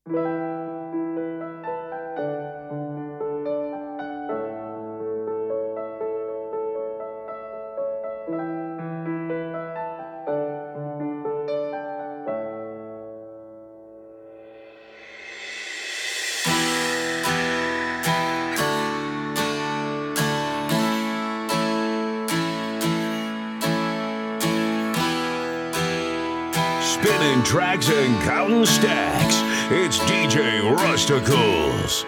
Spinning tracks and counting stacks. It's DJ Rusticles.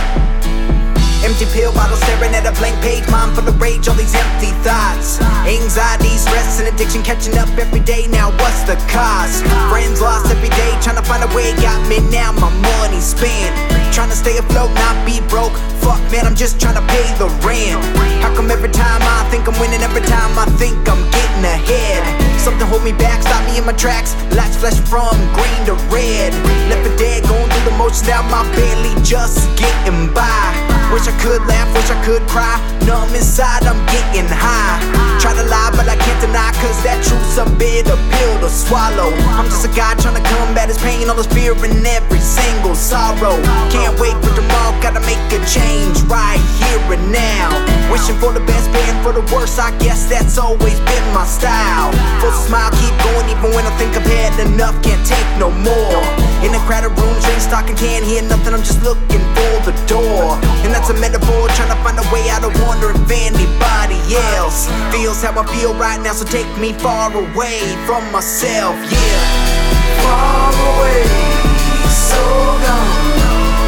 Empty pill bottle staring at a blank page. Mind full of rage, all these empty thoughts. Anxiety, stress, and addiction catching up every day. Now what's the cost? Friends lost every day, trying to find a way. Got me now, my money spent. Trying to stay afloat, not be broke. Fuck man, I'm just trying to pay the rent. How come every time I think I'm winning, every time I think I'm getting ahead? Something hold me back, stop me in my tracks. Lights flash from green to red. Left for dead, going through the motions, now my belly just getting by. Wish I could laugh, wish I could cry. Numb inside, I'm getting high. Try to lie, but I can't deny, cause that truth's a bitter pill to swallow. I'm just a guy trying to combat his pain, all his fear and every single sorrow. Can't wait for tomorrow, gotta make a change right here and now. Wishing for the best, praying for the worst, I guess that's always been my style. Force a smile, keep going even when I think I've had enough, can't take no more. In a crowded room, drinks talking, can't hear nothing, I'm just looking for the door. And that's a metaphor, trying to find a way out of wonder if anybody else feels how I feel right now, so take me far away from myself, yeah. Far away, so gone.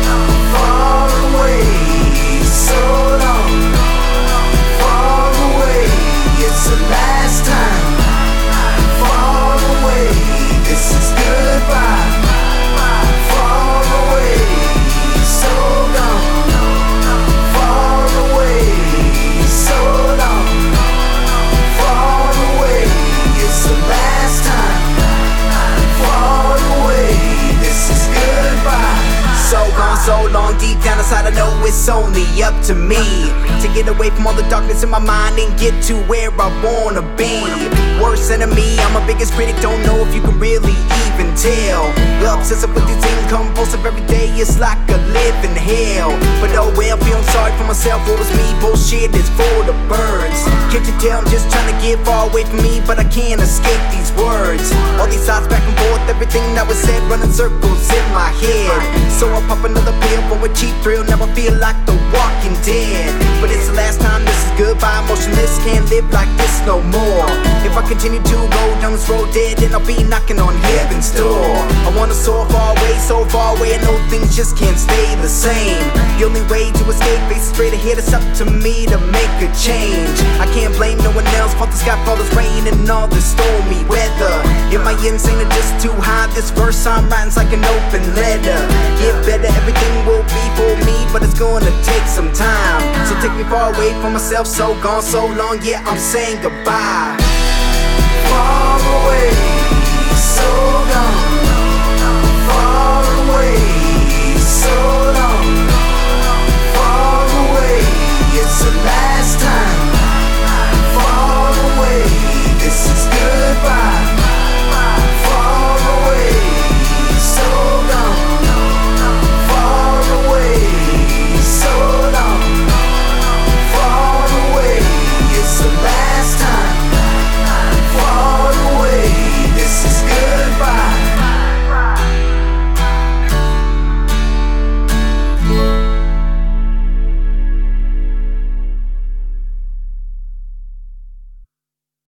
Far away, so long. Far away, it's the last time. Far away, this is goodbye. Far away, so gone. Far away, so long. Far away, it's the last time. Far away, this is goodbye. So gone, so long, deep down inside I know it's only up to me to get away from all the darkness in my mind and get to where I wanna be. Worst enemy, I'm my biggest critic, don't know if you can really even tell. The obsessive with these compulsive every day, it's like a living hell. But oh well, feeling sorry for myself, what was me, bullshit is for the birds. Can't you tell I'm just trying to get far away from me, but I can't escape these words. All these thoughts back and forth, everything that was said running circles in my head. So I pop another pill for a cheap thrill, never feel like the Walking Dead. But it's the last time, this is goodbye, emotionless, can't live like this no more. If I continue to go down this road dead, then I'll be knocking on heaven's door. I wanna soar far away, I know things just can't stay the same. The only way to escape is straight ahead, it's up to me to make a change. I can't blame no one else, fault the sky, fall this rain and all this stormy weather. Am I insane or just too high? This verse I'm writing's like an open letter. Get better, everything will be for me, but it's gonna take some time. So take me far away from myself, so gone, so long, yeah, I'm saying goodbye. Far away, so gone.